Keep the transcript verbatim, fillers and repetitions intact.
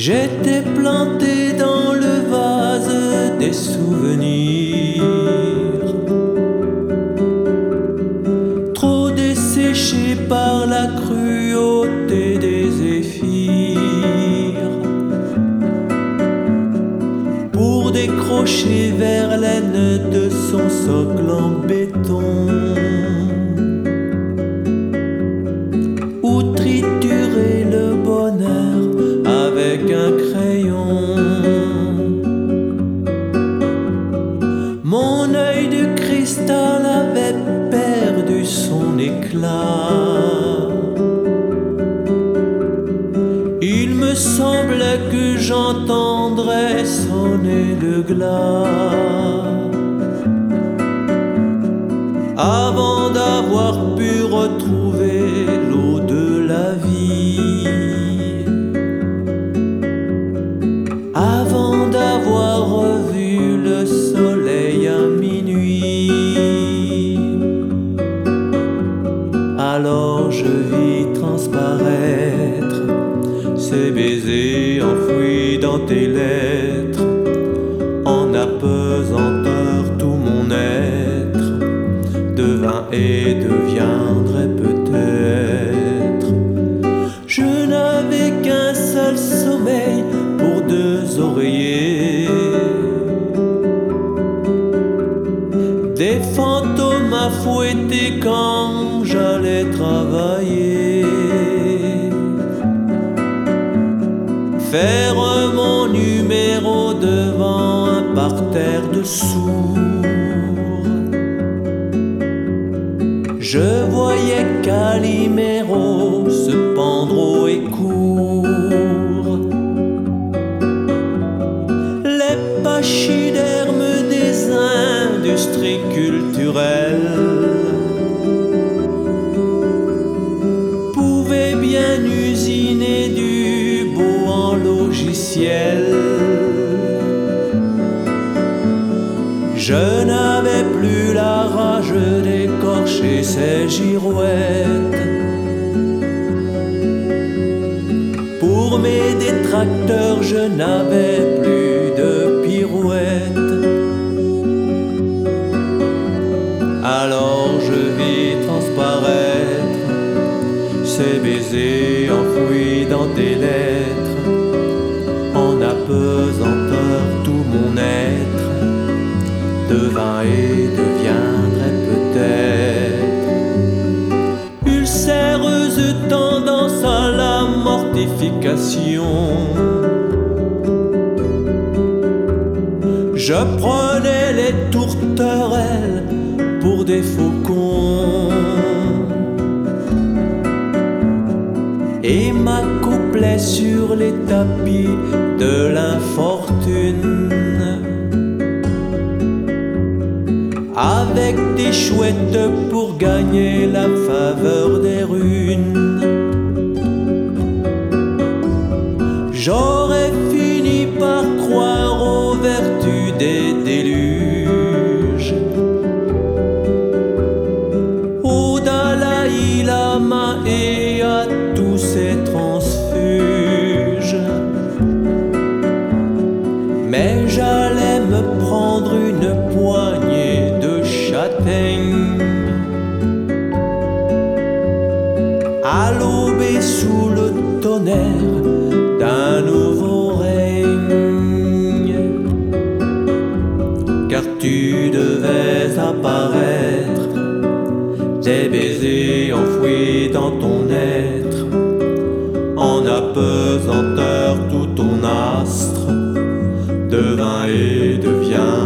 J'étais planté dans le vase des souvenirs, trop desséché par la cruauté des zéphyrs, pour décrocher vers l'aine de son socle en béton, ou triturer le bonheur avec un crayon. Mon œil de cristal avait perdu son éclat. Il me semblait que j'entendrais sonner le glas avant d'avoir pu retrouver l'eau de la vie, avant d'avoir revu le soleil à minuit. Alors je vis transparaître ces baisers enfouis dans tes lettres, en apesanteur tout mon être devint et deviendrait peut-être. Je n'avais qu'un seul sommeil pour deux oreillers, des fantômes à fouetter quand j'allais travailler, faire mon numéro devant un parterre de sourds. Je voyais Calimero se pendre haut et court, les pachydermes des industries culturelles pouvaient bien usiner du beau en logiciel. Je n'avais plus la rage d'écorcher ces girouettes. Pour mes détracteurs, je n'avais plus de pirouettes. Alors je vis transparaître ces baisers enfouis dans tes lettres, en apesanteur tout mon être devint et deviendrait peut-être. Ulcéreuse tendance à la mortification, je prenais les tourterelles pour des faucons et m'accouplais sur les tapis de l'infortune, avec des chouettes pour gagner la faveur des runes. J'aurais fini par croire aux vertus des déluges, au Dalai Lama et à tous ces transfuges. Mais j'allais me prendre une poignée de châtaignes à l'aube et sous le tonnerre d'un nouveau règne, car tu devais apparaître, des baisers enfouis dans ton être, en apesanteur tout ton astre devint et devient